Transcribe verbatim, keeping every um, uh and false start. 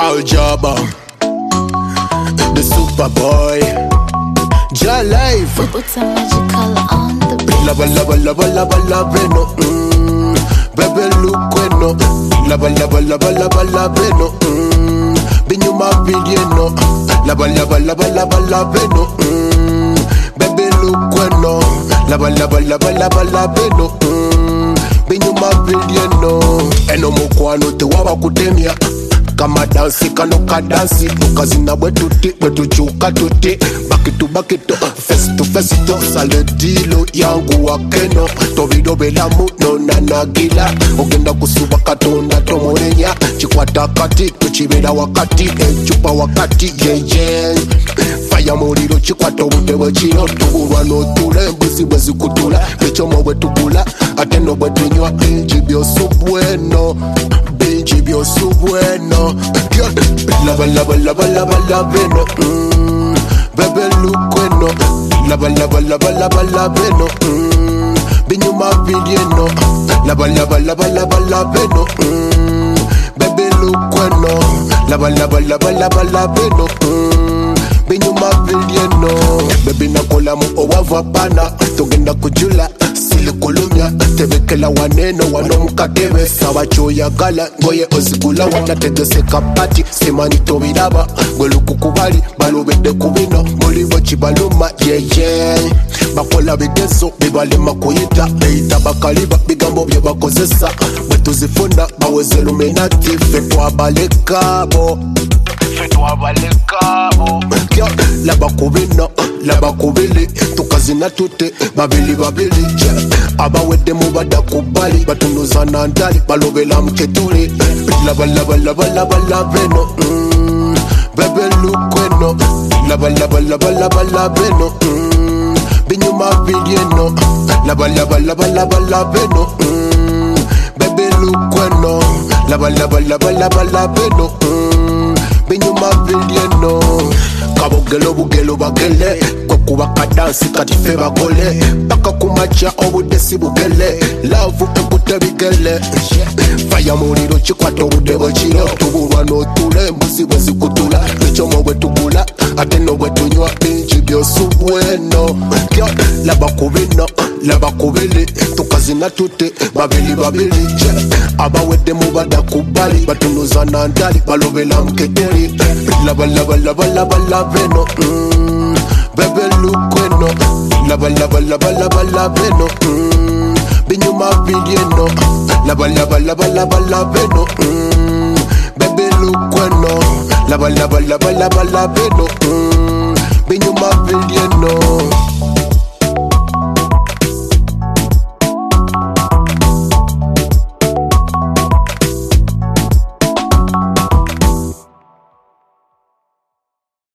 Al Jabba, the super boy, J Life. What's a magical on the beat? Lava, lava, lava, lava, lava, no. Mm, baby, look when no. Lava, lava, lava, lava, lava, no. Mm, Binyuma video no. Lava, lava, lava, lava, lava, no. Mm, baby, look when no. Lava, lava, lava, lava, lava, no. Mm, Binyuma video no. Eno mokwano te waba kutemia. Kama dansi kano ka dansi tukazina bwetuti bwetuchuka tuti bakito bakito face to face to saledilo yangu wakeno tobido belamu no nanagila ogenda kusuba katonda tomolenya chikwata kati tuchibera wakati echupa wakati yeje faya muliro chikwata obutebe kiro tubulwa n'otula embuzi bwe zikutula echomo bwe tugula ate no bwe tunywa enjibyo subweno Benjibio su bueno. Lava, lava, lava, lava, lava, no. Mm, Bebe look bueno. Lava, lava, lava, lava, lava, no. Mm, Binyuma video no. Lava, lava, lava, lava, lava, no. Mm, Bebe look bueno. Lava, lava, lava, lava, lava, no. Mm, Binyuma video no. Baby na kola mu owava pana. Tugenda kujula. Sili kulumya tebekela waneno wano mukatebe sabachoya gala ngoye ozigula wanategese kapati simani tobiraba gwelukukubali balubede kubino mulibo chibaluma yeye bakola bigezo bibalema kuyita beita bakaliba bigambo bye bakozesa bwetuzifunda baweze luminati fetwa balekabo fetwa balekabo laba kubino laba kubili tukazina tute babili babili abawedde mubada kubali batunuza nandali balobela mketuli laba laba laba laba laba no mm, bebe lukweno laba laba laba laba laba no mm, binyuma video no laba laba laba laba laba no mm, bebe lukweno laba laba laba laba laba no mm, binyuma video no kabogelo bugelo bagele kokuba kadansi kati fe bagole baka kumacha obudesi bugele love ekute bigele faya muliro chikwata obudebo kiro tubulwa n'otula embuzi bwe zikutula echomo bwe tugula ate no bwe tunywa enjibyo subweno laba kubino laba kubili tukazina tute babili babili abawedde mubada kubali batunuza nandali balobela mketuli laba laba laba laba laba no mm, bebe lukweno laba laba laba laba laba no mm, binyuma video no laba laba laba laba laba no mm, bebe lukweno laba laba laba laba laba no mm, binyuma video no